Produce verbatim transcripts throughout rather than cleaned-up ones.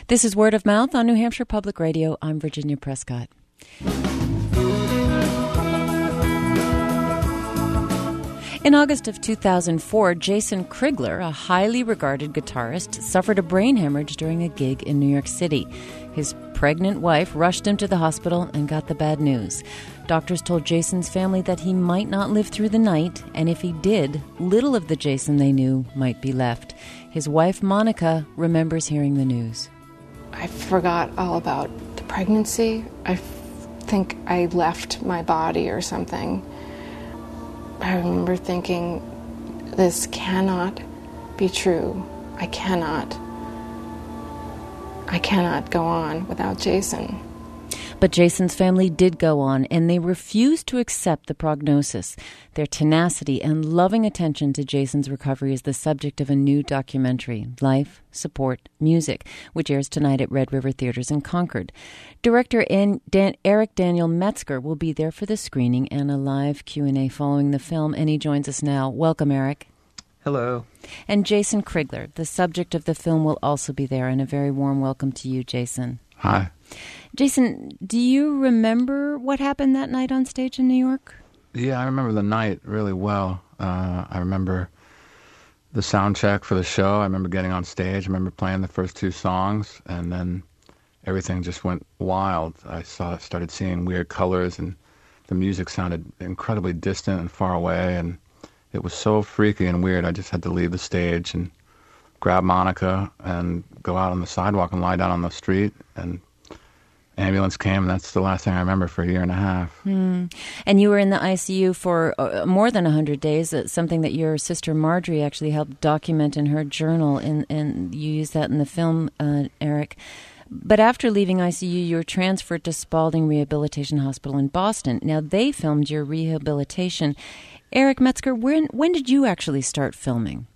This is Word of Mouth on New Hampshire Public Radio. I'm Virginia Prescott. In August of two thousand four, Jason Krigler, a highly regarded guitarist, suffered a brain hemorrhage during a gig in New York City. His pregnant wife rushed him to the hospital and got the bad news. Doctors told Jason's family that he might not live through the night, and if he did, little of the Jason they knew might be left. His wife, Monica, remembers hearing the news. I forgot all about the pregnancy. I f- think I left my body or something. I remember thinking, this cannot be true. I cannot. I cannot go on without Jason. But Jason's family did go on, and they refused to accept the prognosis. Their tenacity and loving attention to Jason's recovery is the subject of a new documentary, Life, Support, Music, which airs tonight at Red River Theaters in Concord. Director An- Dan- Eric Daniel Metzger will be there for the screening and a live Q and A following the film, and he joins us now. Welcome, Eric. Hello. And Jason Krigler, the subject of the film, will also be there, and a very warm welcome to you, Jason. Hi. Jason, do you remember what happened that night on stage in New York? Yeah, I remember the night really well. Uh, I remember the sound check for the show. I remember getting on stage. I remember playing the first two songs, and then everything just went wild. I saw, started seeing weird colors, and the music sounded incredibly distant and far away, and it was so freaky and weird. I just had to leave the stage and grab Monica and go out on the sidewalk and lie down on the street, and ambulance came, and that's the last thing I remember for a year and a half. Mm. And you were in the I C U for uh, more than one hundred days, uh, something that your sister Marjorie actually helped document in her journal, and, and you use that in the film, uh, Eric. But after leaving I C U, you were transferred to Spaulding Rehabilitation Hospital in Boston. Now, they filmed your rehabilitation. Eric Metzger, when, when did you actually start filming?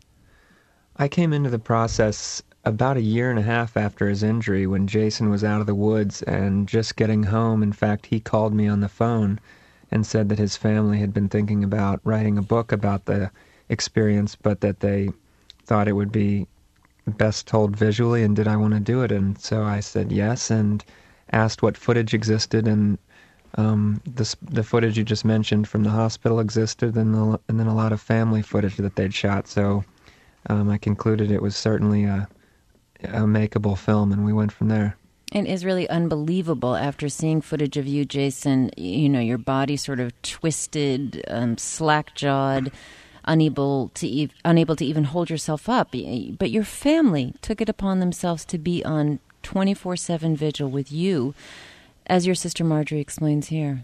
I came into the process about a year and a half after his injury, when Jason was out of the woods and just getting home. In fact, he called me on the phone and said that his family had been thinking about writing a book about the experience, but that they thought it would be best told visually, and did I want to do it? And so I said yes, and asked what footage existed, and um, the, the footage you just mentioned from the hospital existed, and, the, and then a lot of family footage that they'd shot. So um, I concluded it was certainly a a makeable film, and we went from there. It is really unbelievable after seeing footage of you, Jason, you know, your body sort of twisted, um, slack-jawed, unable to e- unable to even hold yourself up. But your family took it upon themselves to be on twenty-four seven vigil with you, as your sister Marjorie explains here.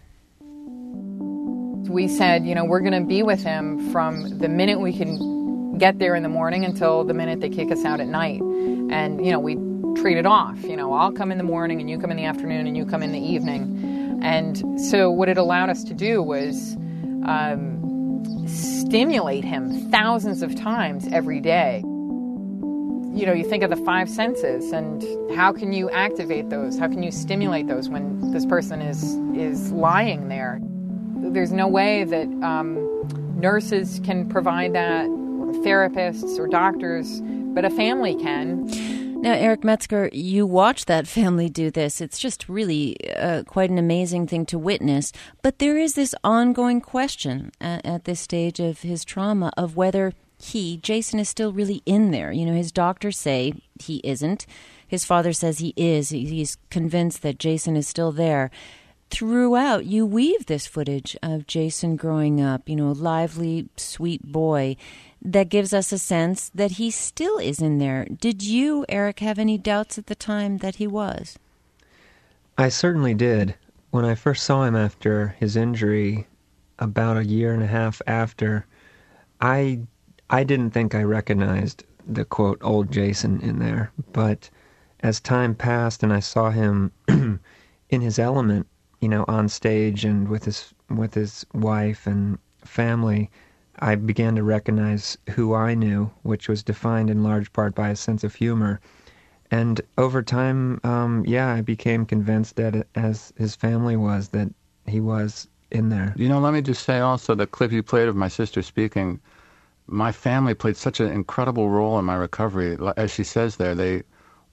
We said, you know, we're going to be with him from the minute we can get there in the morning until the minute they kick us out at night. And, you know, we treat it off. You know, I'll come in the morning and you come in the afternoon and you come in the evening. And so what it allowed us to do was um, stimulate him thousands of times every day. You know, you think of the five senses, and how can you activate those? How can you stimulate those when this person is, is lying there? There's no way that um, nurses can provide that, or therapists or doctors, but a family can. Now, Eric Metzger, you watch that family do this. It's just really uh, quite an amazing thing to witness. But there is this ongoing question at, at this stage of his trauma of whether he, Jason, is still really in there. You know, his doctors say he isn't. His father says he is. He's convinced that Jason is still there. Throughout, you weave this footage of Jason growing up, you know, lively, sweet boy, that gives us a sense that he still is in there. Did you, Eric, have any doubts at the time that he was? I certainly did. When I first saw him after his injury, about a year and a half after, I I didn't think I recognized the, quote, old Jason in there. But as time passed and I saw him in his element, you know, on stage and with his with his wife and family, I began to recognize who I knew, which was defined in large part by a sense of humor. And over time, um, yeah, I became convinced that, as his family was, that he was in there. You know, let me just say also, the clip you played of my sister speaking, my family played such an incredible role in my recovery. As she says there, they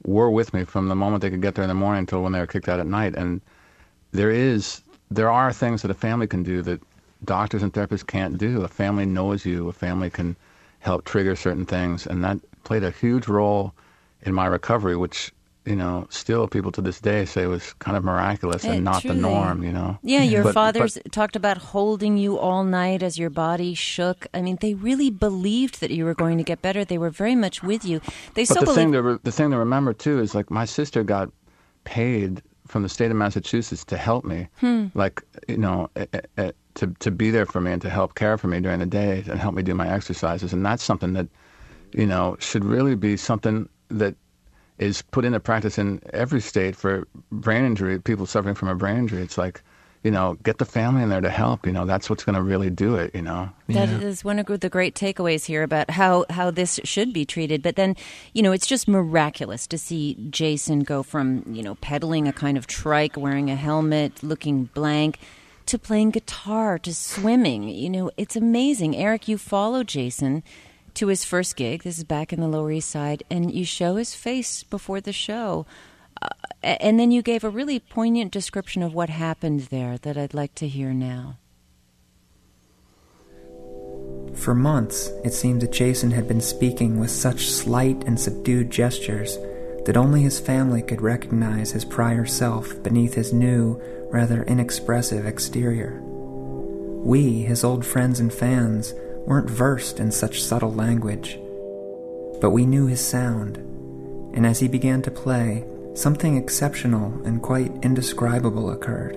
were with me from the moment they could get there in the morning until when they were kicked out at night. And there is, there are things that a family can do that doctors and therapists can't do. A family knows you. A family can help trigger certain things. And that played a huge role in my recovery, which, you know, still people to this day say was kind of miraculous and It not truly- the norm, you know. Yeah, your But- fathers but- talked about holding you all night as your body shook. I mean, they really believed that you were going to get better. They were very much with you. They But so the believed. thing to re- the thing to remember too is like my sister got paid from the state of Massachusetts to help me, Hmm. like you know, eh, eh, eh, to to be there for me and to help care for me during the day and help me do my exercises, and that's something that, you know, should really be something that is put into practice in every state for brain injury, people suffering from a brain injury. It's like, you know, get the family in there to help. You know, that's what's going to really do it, you know. That Yeah. is one of the great takeaways here about how, how this should be treated. But then, you know, it's just miraculous to see Jason go from, you know, pedaling a kind of trike, wearing a helmet, looking blank, to playing guitar, to swimming. You know, it's amazing. Eric, you follow Jason to his first gig. This is back in the Lower East Side, and you show his face before the show. Uh, and then you gave a really poignant description of what happened there that I'd like to hear now. For months, it seemed that Jason had been speaking with such slight and subdued gestures that only his family could recognize his prior self beneath his new, rather inexpressive exterior. We, his old friends and fans, weren't versed in such subtle language, but we knew his sound, and as he began to play, something exceptional and quite indescribable occurred.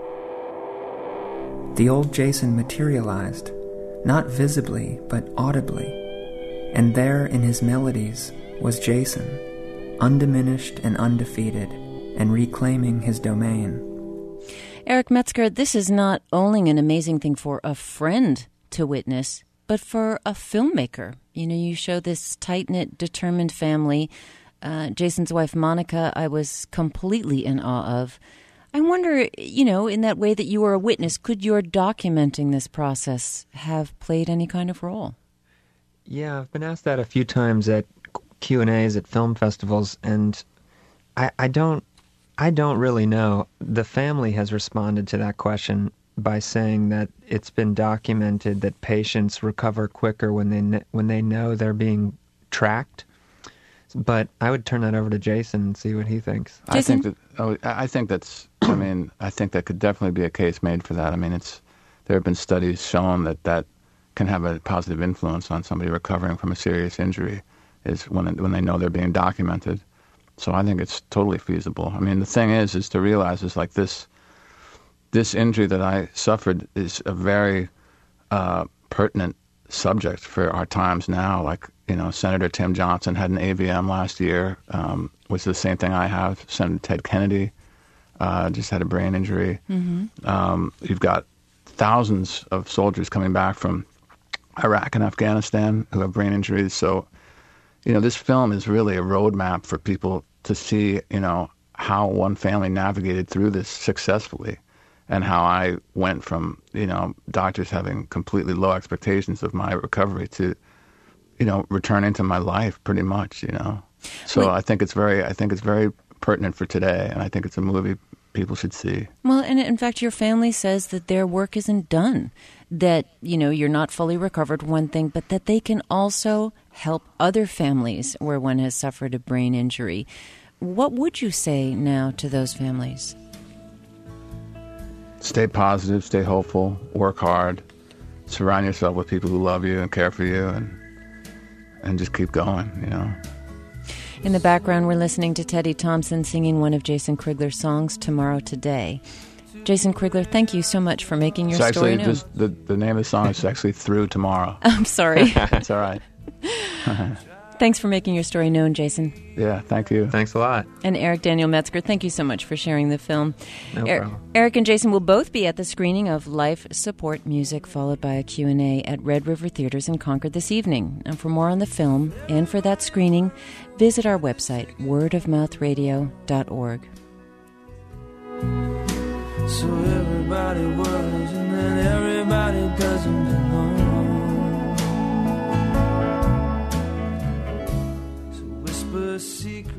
The old Jason materialized, not visibly, but audibly, and there in his melodies was Jason, undiminished and undefeated, and reclaiming his domain. Eric Metzger, this is not only an amazing thing for a friend to witness, but for a filmmaker. You know, you show this tight-knit, determined family. Uh, Jason's wife, Monica, I was completely in awe of. I wonder, you know, in that way that you were a witness, could your documenting this process have played any kind of role? Yeah, I've been asked that a few times at Q and A's at film festivals, and I, I don't, I don't really know. The family has responded to that question by saying that it's been documented that patients recover quicker when they kn- when they know they're being tracked. But I would turn that over to Jason and see what he thinks. I think that. Oh, I I think that's. I mean, I think that could definitely be a case made for that. I mean, it's there have been studies shown that that can have a positive influence on somebody recovering from a serious injury, is when it, when they know they're being documented. So I think it's totally feasible. I mean, the thing is, is to realize is like this. This injury that I suffered is a very uh, pertinent subject for our times now. Like, you know, Senator Tim Johnson had an A V M last year, um, which is the same thing I have. Senator Ted Kennedy uh, just had a brain injury. Mm-hmm. Um, you've got thousands of soldiers coming back from Iraq and Afghanistan who have brain injuries. So, you know, this film is really a roadmap for people to see, you know, how one family navigated through this successfully. And how I went from, you know, doctors having completely low expectations of my recovery to, you know, returning to my life pretty much, you know. So Wait. I think it's very, I think it's very pertinent for today, and I think it's a movie people should see. Well, and in fact, your family says that their work isn't done, that, you know, you're not fully recovered, one thing, but that they can also help other families where one has suffered a brain injury. What would you say now to those families? Stay positive, stay hopeful, work hard, surround yourself with people who love you and care for you, and and just keep going, you know. In the background, we're listening to Teddy Thompson singing one of Jason Krigler's songs, Tomorrow Today. Jason Krigler, thank you so much for making your It's story actually known. just, the, the name of the song is actually Through Tomorrow. I'm sorry. It's all right. Thanks for making your story known, Jason. Yeah, thank you. Thanks a lot. And Eric Daniel Metzger, thank you so much for sharing the film. No Er- problem. Eric and Jason will both be at the screening of Life Support Music, followed by a Q and A at Red River Theaters in Concord this evening. And for more on the film and for that screening, visit our website, word of mouth radio dot org. So everybody worries and then everybody doesn't belong. So whisper secrets.